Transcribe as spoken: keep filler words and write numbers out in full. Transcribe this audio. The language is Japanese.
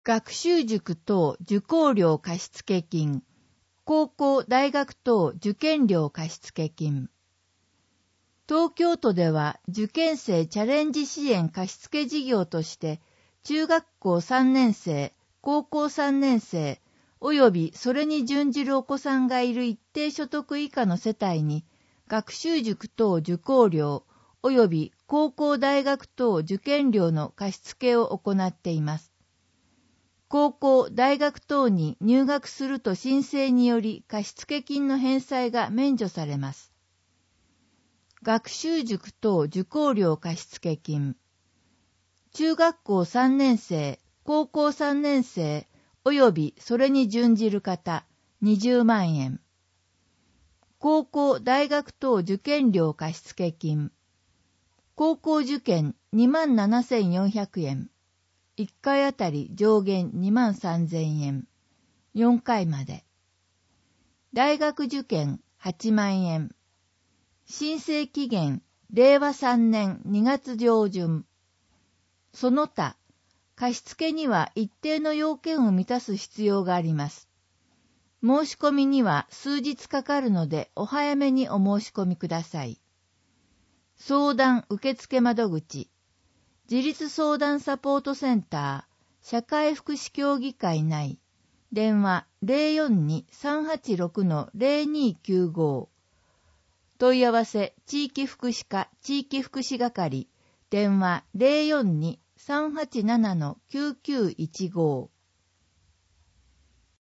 学習塾等受講料貸付金、高校大学等受験料貸付金。東京都では受験生チャレンジ支援貸付事業として中学校さんねん生、高校さんねん生及びそれに準じるお子さんがいる一定所得以下の世帯に学習塾等受講料及び高校大学等受験料の貸付を行っています。高校、大学等に入学すると申請により貸付金の返済が免除されます。学習塾等受講料貸付金。中学校さんねん生、高校さんねん生及びそれに準じる方にじゅうまんえん。高校、大学等受験料貸付金。高校受験にまんななせんよんひゃくえん。いっかいあたり上限にまんさんぜんえん。よんかいまで。大学受験はちまんえん。申請期限れいわさんねんにがつ上旬。その他、貸付には一定の要件を満たす必要があります。申し込みには数日かかるのでお早めにお申し込みください。相談受付窓口。自立相談サポートセンター、社会福祉協議会内、電話 ゼロよんに さんはちろく ゼロにきゅうご。問い合わせ地域福祉課地域福祉係、電話 ゼロよんに さんはちなな きゅうきゅういちご。